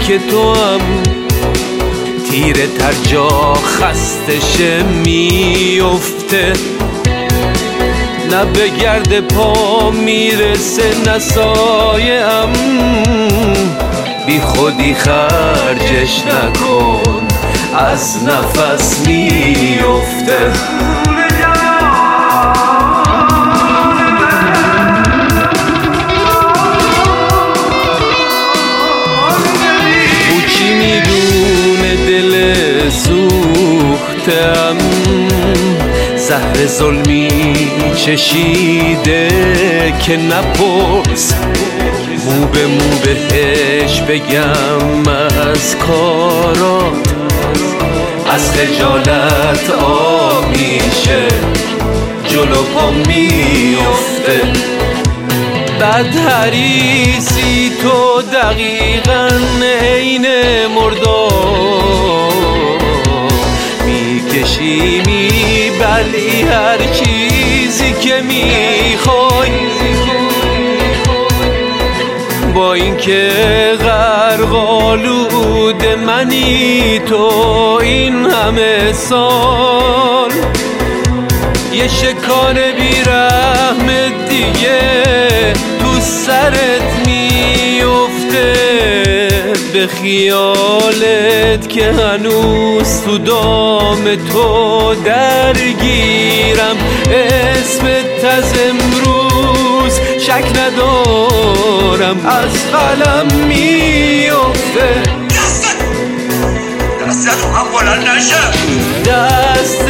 که تو هم تیره تر جا خستشه میفته، نه به گرد پا میرسه نه سایه هم، بی خودی خرجش نکن از نفس میفته. چی میدونه دل سوختم زهر ظلمی چشیده که نپرس، مو به مو بهش بگم از کارات، از خجالت آب میشه جلو پا میفته. بد حریصی تو دقیقاً عین مردار، میکشی میبلی هر چیزی که میخوای، با اینکه غرق‌آلود منی تو این همه سال، یه شکار بیرحم دیگه تو سرت میفته، به خیالت که هنوز تو دام تو درگیرم، اسمت از امروز شک ندارم از قلم میفته. دستت هم بلند نشه، دست